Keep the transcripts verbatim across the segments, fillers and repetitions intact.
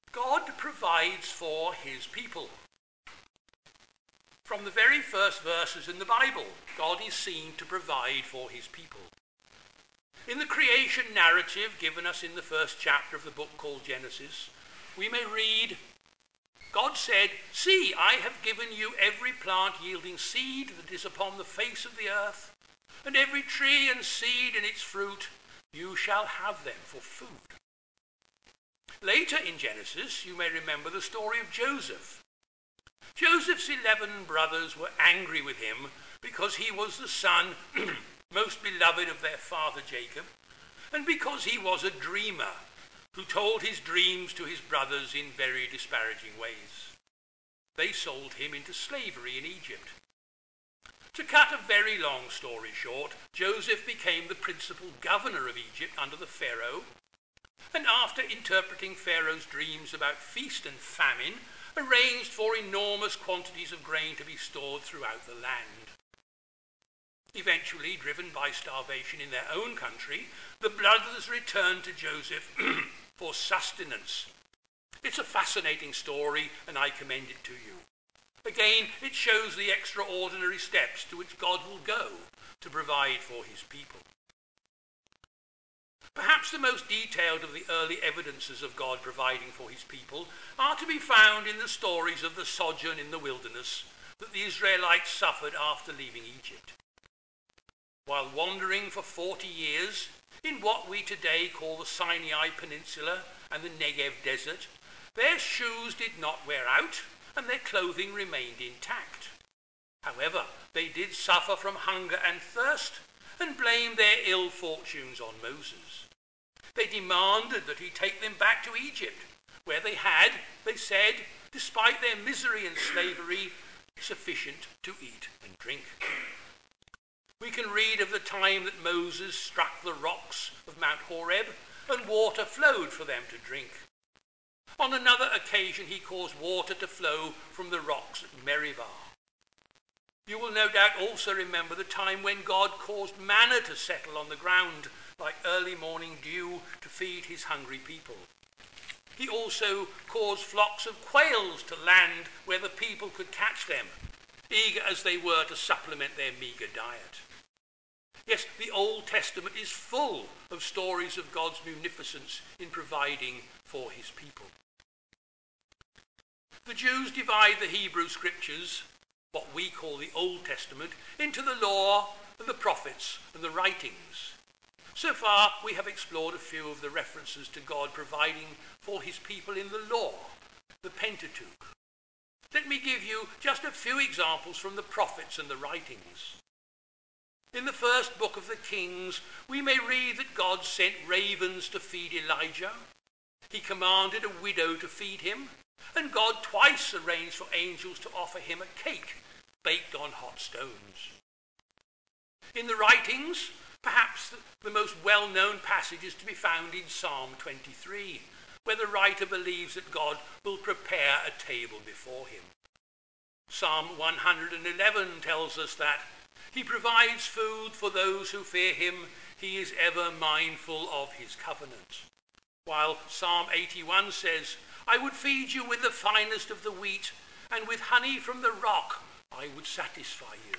God provides for his people. From the very first verses in the Bible, God is seen to provide for his people. In the creation narrative given us in the first chapter of the book called Genesis, we may read, God said, "See, I have given you every plant yielding seed that is upon the face of the earth, and every tree and seed in its fruit, you shall have them for food." Later in Genesis, you may remember the story of Joseph. Joseph's eleven brothers were angry with him because he was the son most beloved of their father Jacob, and because he was a dreamer who told his dreams to his brothers in very disparaging ways. They sold him into slavery in Egypt. To cut a very long story short, Joseph became the principal governor of Egypt under the Pharaoh, and after interpreting Pharaoh's dreams about feast and famine, arranged for enormous quantities of grain to be stored throughout the land. Eventually, driven by starvation in their own country, the brothers returned to Joseph for sustenance. It's a fascinating story, and I commend it to you. Again, it shows the extraordinary steps to which God will go to provide for his people. Perhaps the most detailed of the early evidences of God providing for his people are to be found in the stories of the sojourn in the wilderness that the Israelites suffered after leaving Egypt. While wandering for forty years in what we today call the Sinai Peninsula and the Negev Desert, their shoes did not wear out and their clothing remained intact. However, they did suffer from hunger and thirst and blamed their ill fortunes on Moses. They demanded that he take them back to Egypt, where they had, they said, despite their misery and slavery, sufficient to eat and drink. We can read of the time that Moses struck the rocks of Mount Horeb and water flowed for them to drink. On another occasion he caused water to flow from the rocks at Meribah. You will no doubt also remember the time when God caused manna to settle on the ground like early morning dew to feed his hungry people. He also caused flocks of quails to land where the people could catch them, eager as they were to supplement their meagre diet. Yes, the Old Testament is full of stories of God's munificence in providing for his people. The Jews divide the Hebrew scriptures, what we call the Old Testament, into the law and the prophets and the writings. So far, we have explored a few of the references to God providing for his people in the law, the Pentateuch. Let me give you just a few examples from the prophets and the writings. In the first book of the Kings, we may read that God sent ravens to feed Elijah. He commanded a widow to feed him, and God twice arranged for angels to offer him a cake baked on hot stones. In the writings, perhaps the most well-known passage is to be found in Psalm twenty-three, where the writer believes that God will prepare a table before him. Psalm one hundred eleven tells us that he provides food for those who fear him. He is ever mindful of his covenant. While Psalm eighty-one says, I would feed you with the finest of the wheat, and with honey from the rock I would satisfy you.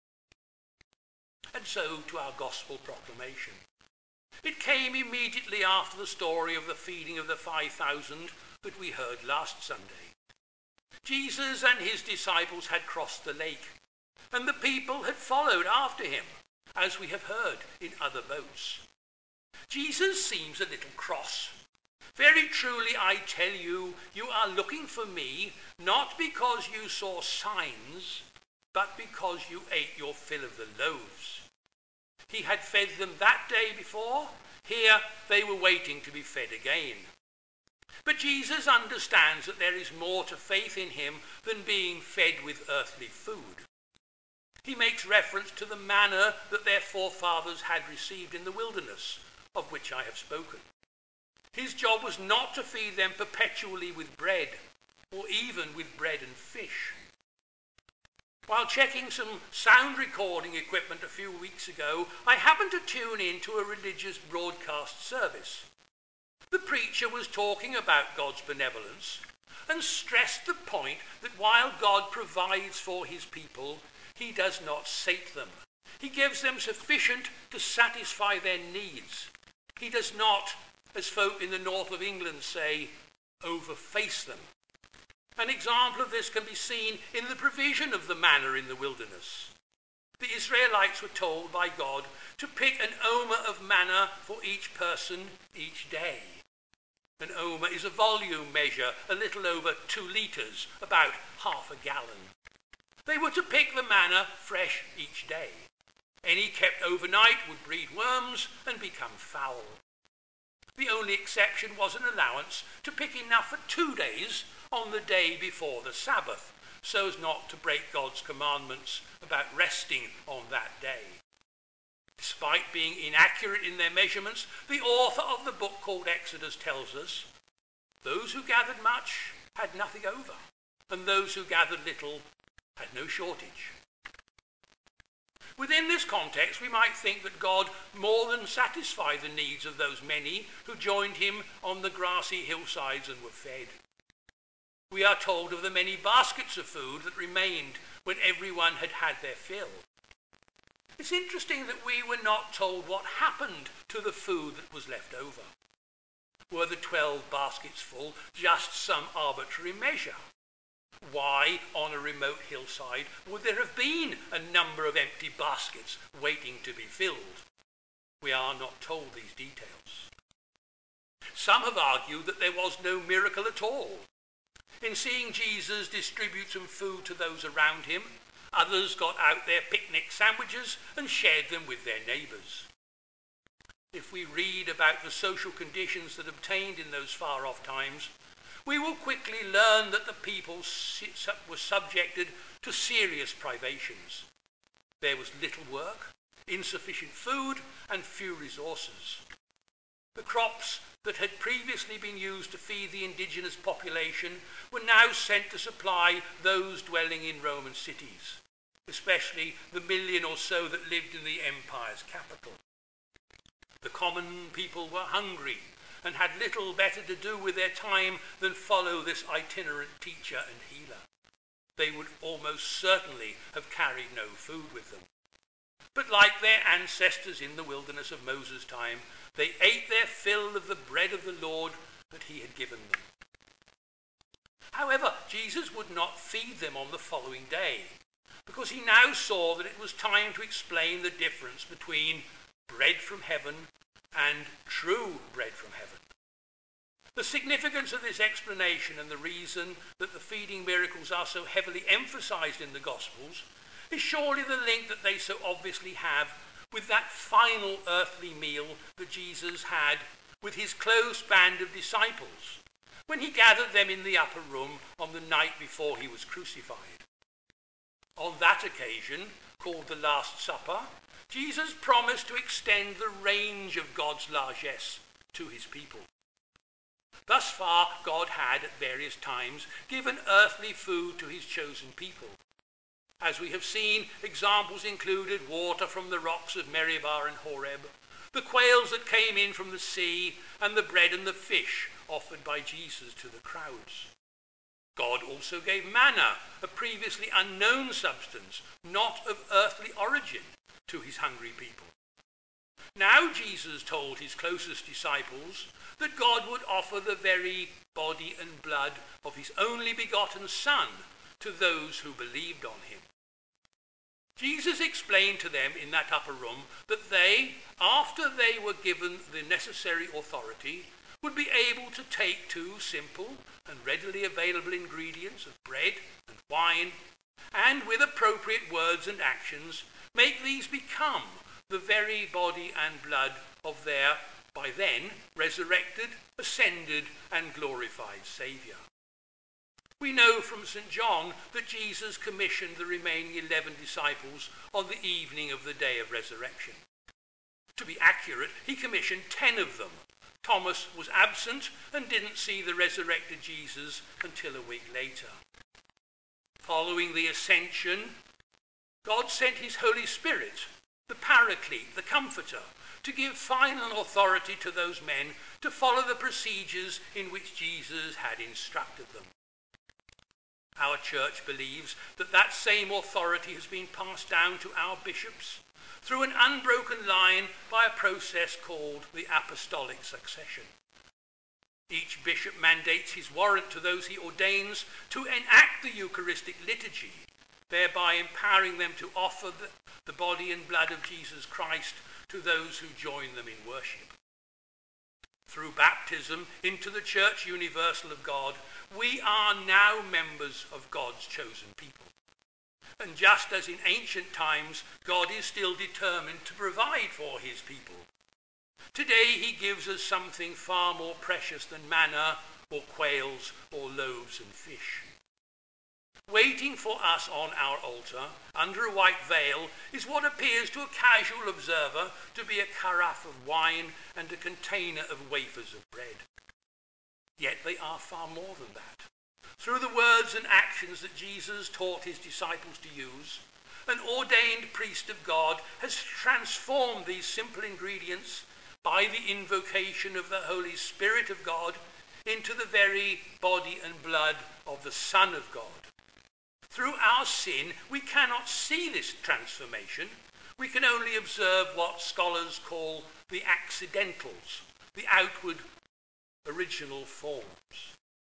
And so to our gospel proclamation. It came immediately after the story of the feeding of the five thousand that we heard last Sunday. Jesus and his disciples had crossed the lake, and the people had followed after him, as we have heard in other boats. Jesus seems a little cross. Very truly I tell you, you are looking for me, not because you saw signs, but because you ate your fill of the loaves. He had fed them that day before. Here they were waiting to be fed again. But Jesus understands that there is more to faith in him than being fed with earthly food. He makes reference to the manna that their forefathers had received in the wilderness, of which I have spoken. His job was not to feed them perpetually with bread, or even with bread and fish. While checking some sound recording equipment a few weeks ago, I happened to tune in to a religious broadcast service. The preacher was talking about God's benevolence and stressed the point that while God provides for his people, he does not sate them. He gives them sufficient to satisfy their needs. He does not, as folk in the north of England say, overface them. An example of this can be seen in the provision of the manna in the wilderness. The Israelites were told by God to pick an omer of manna for each person each day. An omer is a volume measure, a little over two litres, about half a gallon. They were to pick the manna fresh each day. Any kept overnight would breed worms and become foul. The only exception was an allowance to pick enough for two days on the day before the Sabbath, so as not to break God's commandments about resting on that day. Despite being inaccurate in their measurements, the author of the book called Exodus tells us, those who gathered much had nothing over, and those who gathered little had no shortage. Within this context, we might think that God more than satisfied the needs of those many who joined him on the grassy hillsides and were fed. We are told of the many baskets of food that remained when everyone had had their fill. It's interesting that we were not told what happened to the food that was left over. Were the twelve baskets full just some arbitrary measure? Why, on a remote hillside, would there have been a number of empty baskets waiting to be filled? We are not told these details. Some have argued that there was no miracle at all. In seeing Jesus distribute some food to those around him, others got out their picnic sandwiches and shared them with their neighbours. If we read about the social conditions that obtained in those far-off times, we will quickly learn that the people were subjected to serious privations. There was little work, insufficient food, and few resources. The crops that had previously been used to feed the indigenous population were now sent to supply those dwelling in Roman cities, especially the million or so that lived in the empire's capital. The common people were hungry and had little better to do with their time than follow this itinerant teacher and healer. They would almost certainly have carried no food with them. But like their ancestors in the wilderness of Moses' time, they ate their fill of the bread of the Lord that he had given them. However, Jesus would not feed them on the following day, because he now saw that it was time to explain the difference between bread from heaven and true bread from heaven. The significance of this explanation and the reason that the feeding miracles are so heavily emphasized in the Gospels is surely the link that they so obviously have with that final earthly meal that Jesus had with his close band of disciples when he gathered them in the upper room on the night before he was crucified. On that occasion, called the Last Supper, Jesus promised to extend the range of God's largesse to his people. Thus far, God had, at various times, given earthly food to his chosen people. As we have seen, examples included water from the rocks of Meribah and Horeb, the quails that came in from the sea, and the bread and the fish offered by Jesus to the crowds. God also gave manna, a previously unknown substance, not of earthly origin, to his hungry people. Now Jesus told his closest disciples that God would offer the very body and blood of his only begotten Son to those who believed on him. Jesus explained to them in that upper room that they, after they were given the necessary authority, would be able to take two simple and readily available ingredients of bread and wine, and with appropriate words and actions, make these become the very body and blood of their, by then, resurrected, ascended, and glorified Saviour. We know from Saint John that Jesus commissioned the remaining eleven disciples on the evening of the day of resurrection. To be accurate, he commissioned ten of them. Thomas was absent and didn't see the resurrected Jesus until a week later. Following the ascension, God sent his Holy Spirit, the Paraclete, the Comforter, to give final authority to those men to follow the procedures in which Jesus had instructed them. Our church believes that that same authority has been passed down to our bishops through an unbroken line by a process called the apostolic succession. Each bishop mandates his warrant to those he ordains to enact the Eucharistic liturgy, thereby empowering them to offer the, the body and blood of Jesus Christ to those who join them in worship. Through baptism into the Church Universal of God, we are now members of God's chosen people. And just as in ancient times, God is still determined to provide for his people, today he gives us something far more precious than manna or quails or loaves and fish. Waiting for us on our altar, under a white veil, is what appears to a casual observer to be a carafe of wine and a container of wafers of bread. Yet they are far more than that. Through the words and actions that Jesus taught his disciples to use, an ordained priest of God has transformed these simple ingredients by the invocation of the Holy Spirit of God into the very body and blood of the Son of God. Through our sin, we cannot see this transformation. We can only observe what scholars call the accidentals, the outward original forms.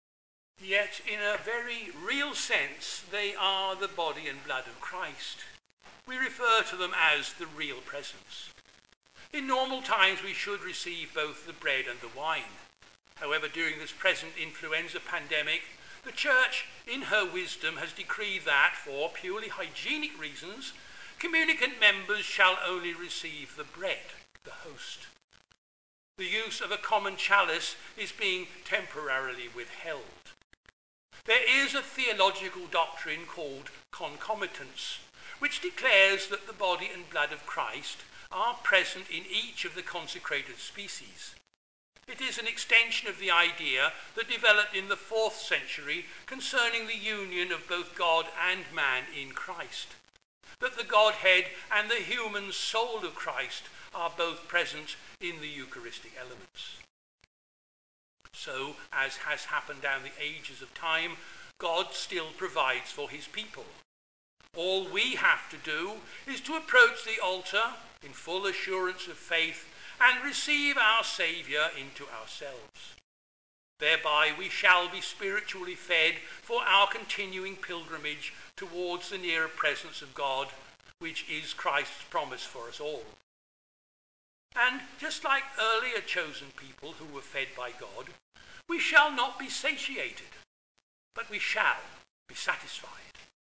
Yet, in a very real sense, they are the body and blood of Christ. We refer to them as the real presence. In normal times, we should receive both the bread and the wine. However, during this present influenza pandemic, the Church, in her wisdom, has decreed that, for purely hygienic reasons, communicant members shall only receive the bread, the host. The use of a common chalice is being temporarily withheld. There is a theological doctrine called concomitance, which declares that the body and blood of Christ are present in each of the consecrated species. It is an extension of the idea that developed in the fourth century concerning the union of both God and man in Christ, that the Godhead and the human soul of Christ are both present in the Eucharistic elements. So, as has happened down the ages of time, God still provides for his people. All we have to do is to approach the altar in full assurance of faith and receive our Saviour into ourselves. Thereby we shall be spiritually fed for our continuing pilgrimage towards the nearer presence of God, which is Christ's promise for us all. And just like earlier chosen people who were fed by God, we shall not be satiated, but we shall be satisfied.